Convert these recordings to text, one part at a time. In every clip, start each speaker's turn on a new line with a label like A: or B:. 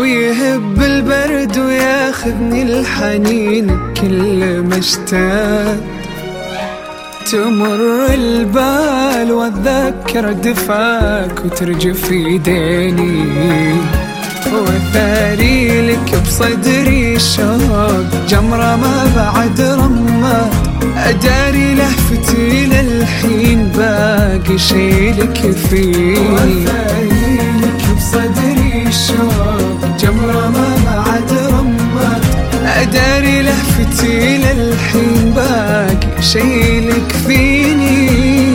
A: ويهب البرد وياخذني الحنين كل ما اشتاق. تمر البال واتذكر دفاك وترجف يديني، وثاري لك بصدري شوق جمرة ما بعد رمات. أداري لهفتي للحين باقي شي لك فيه، وثاري لك بصدري شوق جمرة ما بعد رمات. أداري لهفتي للحين باقي شي لك فيني،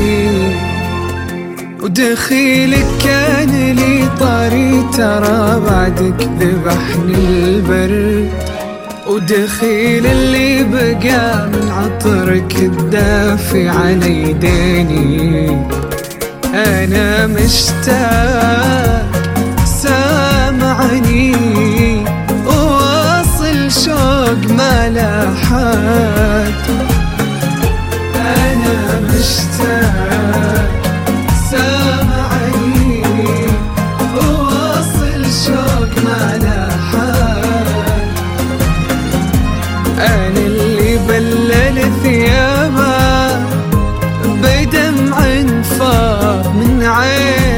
A: ودخيلك كان لي طاري ترى بعدك ذبحني البرد. ودخيل اللي بقى من عطرك الدافي على يديني. أنا مشتاق سامعني وواصل شوق ما لا حد. أنا مشتاق سامعني وواصل شوق ما لا حد. أنا اللي بلل ثيابه بدمع انفاض من عيني.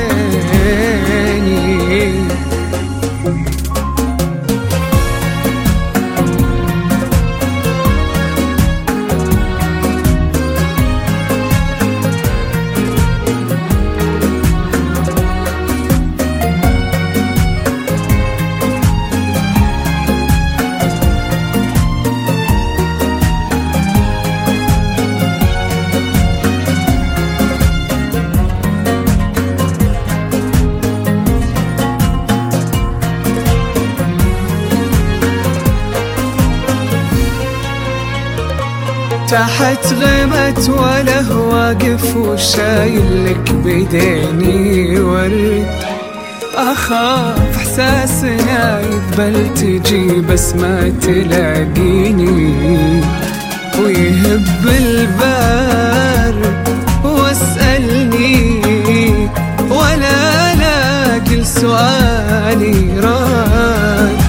A: تحت غيمة وله واقف وشايل لك بيديني ورد. أخاف إحساسنا يذبل تجي بس ما تلاقيني، ويهب البارد واسألني ولا لاقي لسؤالي رد.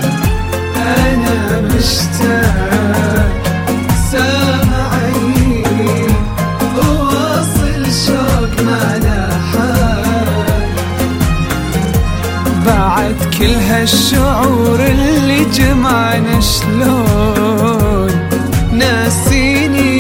A: أنا مشتاق سامعني وواصل شوق ما لا حد. بعد كل هالشعور اللي جمعنا شلون ناسيني